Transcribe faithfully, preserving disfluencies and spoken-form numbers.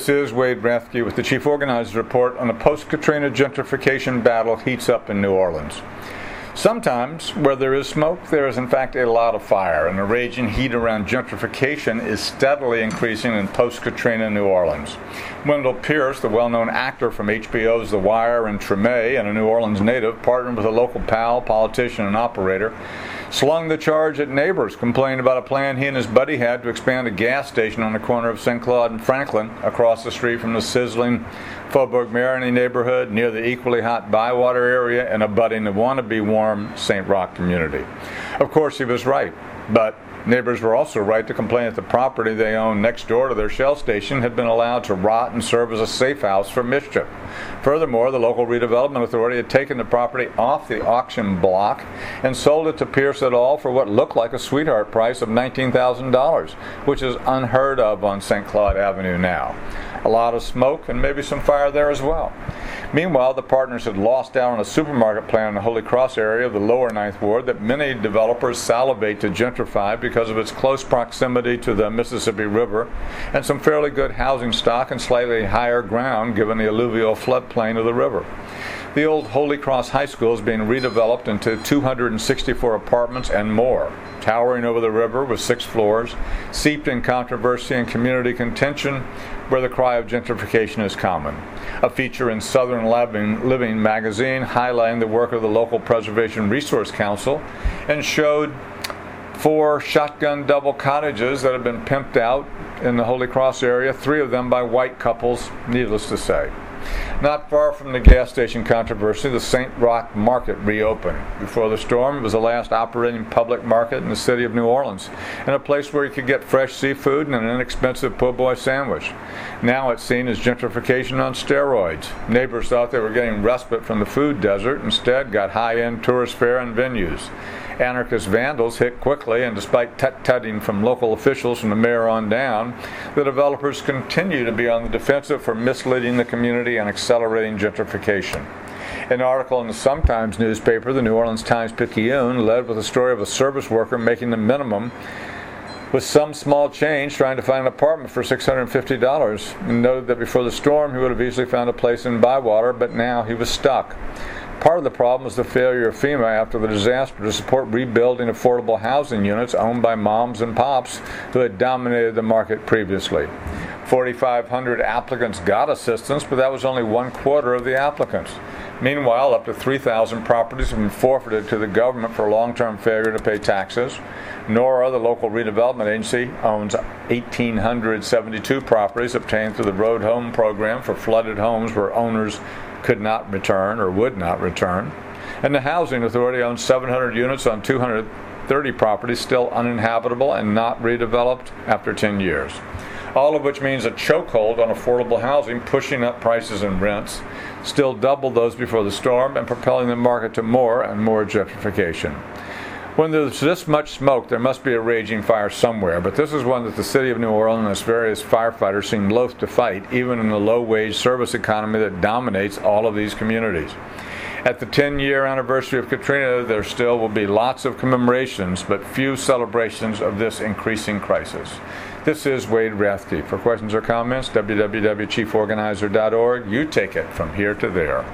This is Wade Rathke with the Chief Organizer's Report on the post-Katrina gentrification battle heats up in New Orleans. Sometimes, where there is smoke, there is in fact a lot of fire, and the raging heat around gentrification is steadily increasing in post-Katrina New Orleans. Wendell Pierce, the well-known actor from H B O's The Wire and Treme, and a New Orleans native, partnered with a local pal, politician, and operator, slung the charge at neighbors complaining about a plan he and his buddy had to expand a gas station on the corner of Saint Claude and Franklin, across the street from the sizzling Faubourg Marigny neighborhood, near the equally hot Bywater area, and abutting the wannabe warm Saint Roch community. Of course, he was right, but neighbors were also right to complain that the property they owned next door to their Shell station had been allowed to rot and serve as a safe house for mischief. Furthermore, the local redevelopment authority had taken the property off the auction block and sold it to Pierce et al. For what looked like a sweetheart price of nineteen thousand dollars, which is unheard of on Saint Claude Avenue now. A lot of smoke and maybe some fire there as well. Meanwhile, the partners had lost out on a supermarket plan in the Holy Cross area of the lower Ninth Ward that many developers salivate to gentrify because of its close proximity to the Mississippi River and some fairly good housing stock and slightly higher ground given the alluvial floodplain of the river. The old Holy Cross High School is being redeveloped into two hundred sixty-four apartments and more, towering over the river with six floors, seeped in controversy and community contention, where the cry of gentrification is common. A feature in Southern Living, Living magazine highlighting the work of the local Preservation Resource Council and showed four shotgun double cottages that have been pimped out in the Holy Cross area, three of them by white couples, needless to say. Not far from the gas station controversy, the Saint Roch Market reopened. Before the storm, it was the last operating public market in the city of New Orleans, and a place where you could get fresh seafood and an inexpensive po' boy sandwich. Now it's seen as gentrification on steroids. Neighbors thought they were getting respite from the food desert, instead got high-end tourist fare and venues. Anarchist vandals hit quickly, and despite tut-tutting from local officials from the mayor on down, the developers continue to be on the defensive for misleading the community and accelerating gentrification. An article in the Sun-Times newspaper, the New Orleans Times-Picayune, led with a story of a service worker making the minimum with some small change trying to find an apartment for six hundred fifty dollars, and noted that before the storm he would have easily found a place in Bywater, but now he was stuck. Part of the problem was the failure of FEMA after the disaster to support rebuilding affordable housing units owned by moms and pops who had dominated the market previously. forty-five hundred applicants got assistance, but that was only one quarter of the applicants. Meanwhile, up to three thousand properties have been forfeited to the government for long-term failure to pay taxes. Nora, the local redevelopment agency, owns one thousand eight hundred seventy-two properties obtained through the Road Home program for flooded homes where owners could not return or would not return. And the Housing Authority owns seven hundred units on two hundred thirty properties still uninhabitable and not redeveloped after ten years. All of which means a chokehold on affordable housing, pushing up prices and rents, still double those before the storm, and propelling the market to more and more gentrification. When there's this much smoke, there must be a raging fire somewhere, but this is one that the city of New Orleans and its various firefighters seem loath to fight, even in the low-wage service economy that dominates all of these communities. At the ten-year anniversary of Katrina, there still will be lots of commemorations, but few celebrations of this increasing crisis. This is Wade Rathke. For questions or comments, w w w dot chief organizer dot org. You take it from here to there.